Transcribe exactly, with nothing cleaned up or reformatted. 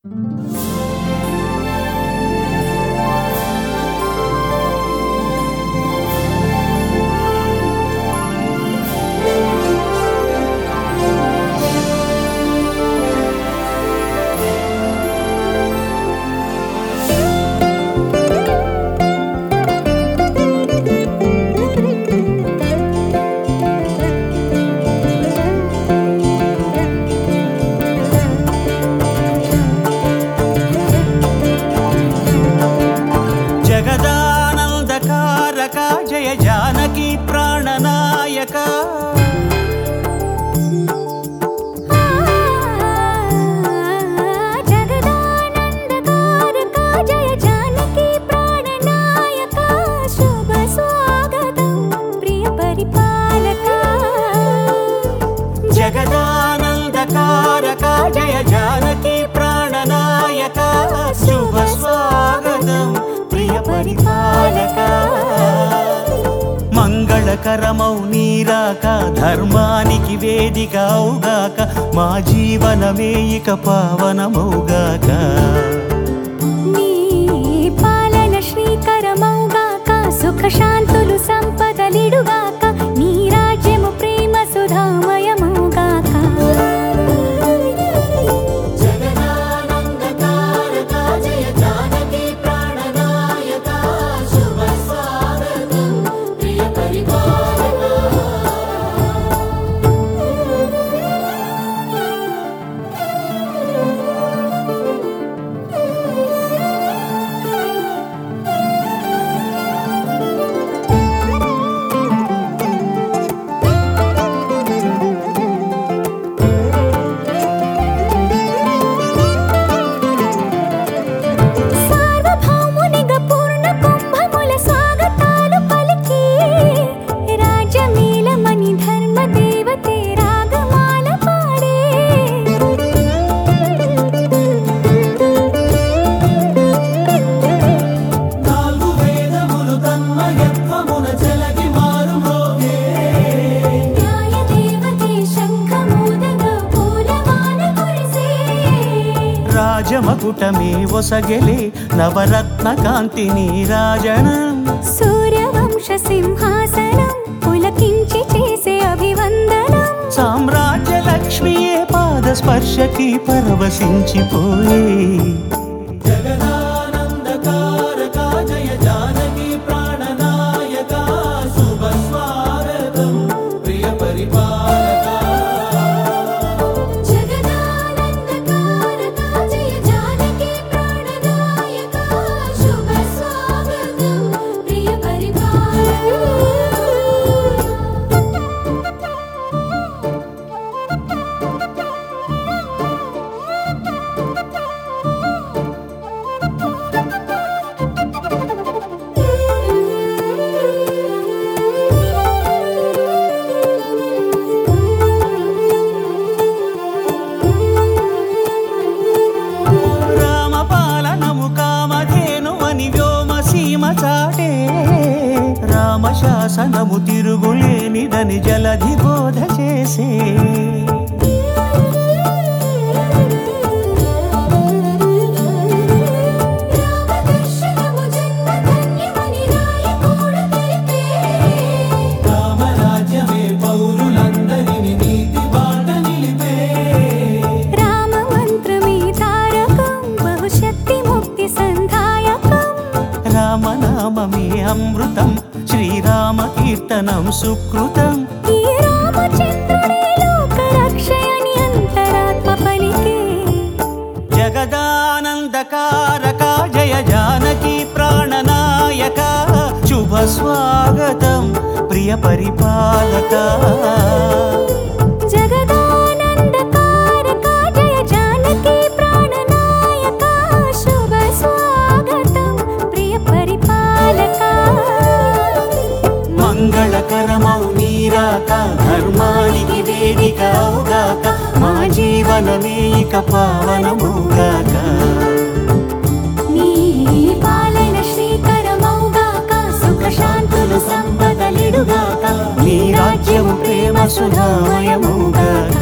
జయ జానకి ప్రాణనాయక జగదానందకారక జయ జానకి ప్రాణనాయక శుభ స్వాగతం ప్రియ పరిపాలక జగదానందకారక జయ జానకి ప్రాణనాయక శుభ స్వాగతం ప్రియ పరిపాలక మంగళకరమౌ నీరాక ధర్మానికి వేదిక అవుగాక మా జీవనమే ఇక పావనమౌగాక నీ పాలన శ్రీకరమౌగాక సుఖ శాంతులు సంపదలిడుగాక నీ రాజ్యము ప్రేమ సుధామయమౌగాక జగదానందకారక జయ జానకి ప్రాణనాయక శుభ స్వాగతం ప్రియ పరిపాలక సార్వభౌమునిగా పూర్ణ కుంభముల స్వాగతాలు పలికి రాజమేళమణి ధర్మ దేవతే రాగమాల పాడే నాలుగు వేదములు తన్మయత్వమున జలగి మారుమోగే న్యాయ దేవతే శంఖమూదగా పూలవాన కురిసే రాజమకుటమే ఒసగెలే నవరత్న కాంతి నీరాజనం సూర్యవంశ సింహాసనం పులకించి చేసే అభివందనం సామ్రాజ్య లక్ష్మియే పాద స్పర్శకి పరవశించిపోయే జగదానందకారక జయ జానకి ప్రాణనాయక శుభ స్వాగతం ప్రియ పరిపాలక జగదానందకారక జయ జానకి ప్రాణనాయక శుభ స్వాగతం ప్రియ పరిపాలక రామపాలనము కామధేను అని వ్యోమ సీమ చాటే రామశాసనము తిరుగులేనిదని జలధి బోధ చేసే రామదర్శనము జన్మధన్యమని రాయకూడ తెలిపే రామరాజ్యమే పౌరులందరిని నీతి బాట నిలిపే రామ మంత్రమే తారకం బహుశక్తి ముక్తి సంధాయకం రామనామమే అమృతం శ్రీరామ కీర్తనం సుకృతం ఈ రామచంద్రుడే లోక రక్షయని అంతరాత్మ పలికే జగదానందకారక జయ జానకి ప్రాణనాయక శుభ స్వాగతం ప్రియ పరిపాలక జగదానందకారక జయ జానకి ప్రాణనాయక శుభ స్వాగతం ప్రియ పరిపాలక మంగళకరమౌ నీరాక ధర్మానికి వేదిక అవుగాక మా జీవనమే ఇక పావనమౌగాక నీ పాలన శ్రీకరమౌగాక సుఖ శాంతులు సంపదలిడుగాక నీ రాజ్యము ప్రేమ సుధామయమౌగాక